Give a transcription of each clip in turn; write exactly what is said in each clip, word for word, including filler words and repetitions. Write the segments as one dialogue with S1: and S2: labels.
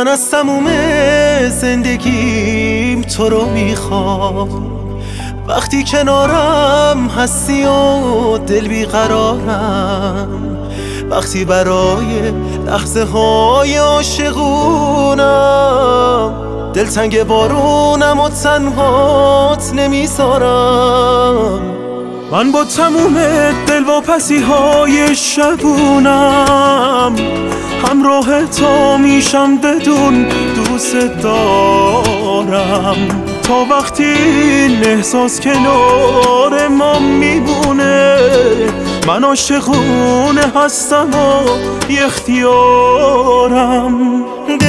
S1: من از تموم زندگیم تو رو میخوام، وقتی کنارم هستی و دل بیقرارم، وقتی برای لحظه های عاشقونم دلتنگ بارونم و تنهات نمیذارم. من با تموم دلواپسی های شبونم همراه تو میشم، بدون دوست دارم تا وقتی این احساس کنار ما میمونه. من عاشقونه هستم و بی اختیارم.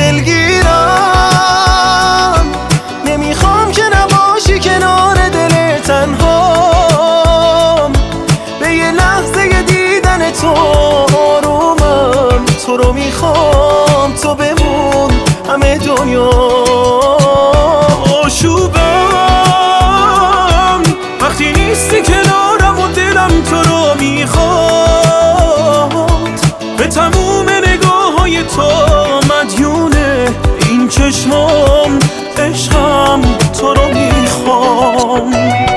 S1: دلگیرم نمیخوام که نباشی کنار دل تنهام، به یه لحظه دیدن تو آرومم. تو رو میخوام تو بمون همه دنیا. آشوبم وقتی نیستی کنارم و دلم تو رو میخواد، به تموم نگاه های تو مدیونه این چشمام، عشقم تو رو میخوام.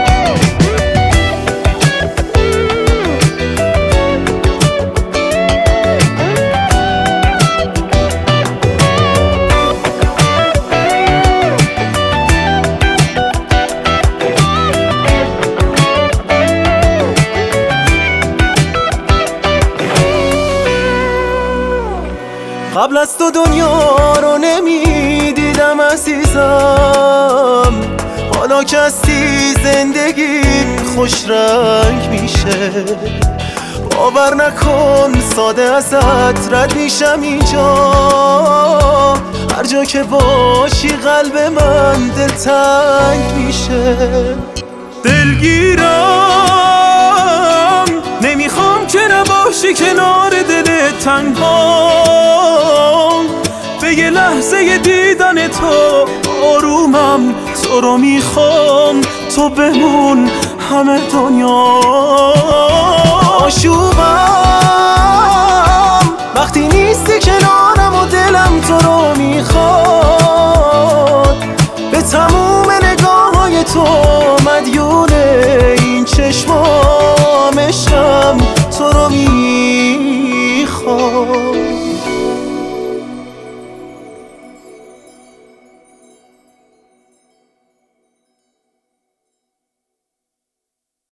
S1: قبل از تو دنیا رو نمیدیدم عزیزم، حالا که هستی زندگیم خوش رنگ میشه. باور نکن ساده ازت رد میشم اینجا، هر جا که باشی قلب من دلتنگ میشه. دلگیرم نمیخوام که نباشی کنار دل تنهام، به یه لحظه دیدن تو آرومم. تو رو میخوام تو بمون همه دنیا. آشوبم وقتی نیستی کنارم و دلم تو رو میخواد، به تموم نگاه های تو مدیونه این چشمام، عشقم تو رو میخواد.